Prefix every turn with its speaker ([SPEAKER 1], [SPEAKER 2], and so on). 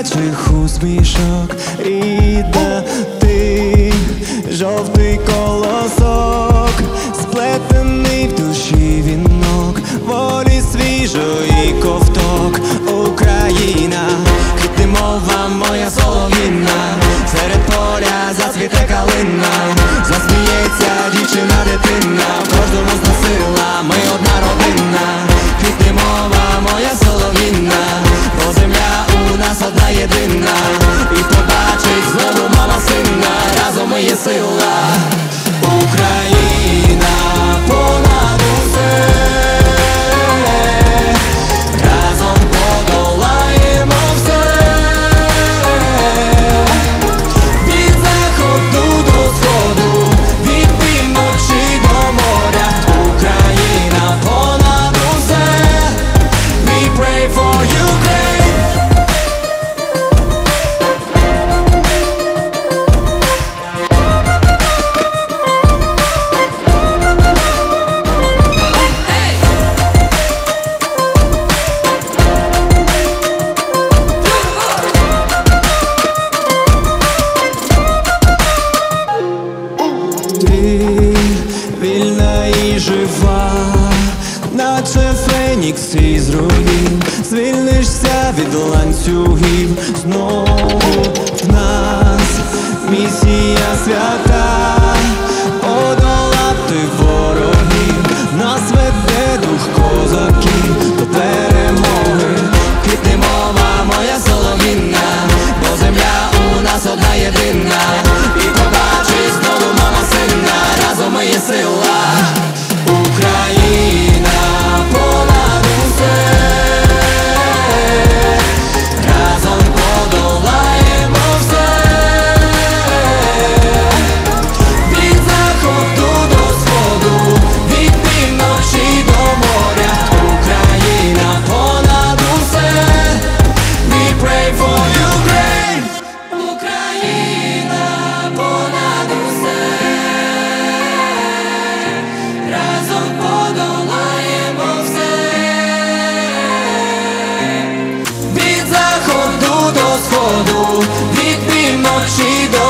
[SPEAKER 1] дитячих усмішок іде ти, жовтий колосок, сплетений в душі вінок, волі свіжої ковток. Україна, квіти мова моя солов'їна, серед поля зацвіте калина, засміється дівчина, дитина, в кожному з нас сила, ми одна родина. Квіти мова моя солов'їна, бо земля у нас одна єдина, і побачить знову мама сина, разом ми є сила. Україна понад усе, разом подолаємо все, від заходу до сходу, від півночі до моря. Україна понад усе, we pray for Ukraine. Ти вільна і жива, наче фенікс із руїн, звільнишся від ланцюгів. Знову в нас місія свята, подолати ворогів, нас веде дух козаків до перемоги. Квітне мова моя солов'їна, бо земля у нас одна єдина, і побачить знову мама сина, разом ми є сила. Україна понад усе, разом подолаємо все, від заходу до сходу, від півночі до моря. Україна понад усе, we pray for Ukraine. Україна понад усе, разом подолаємо все, від заходу до сходу, від півночі до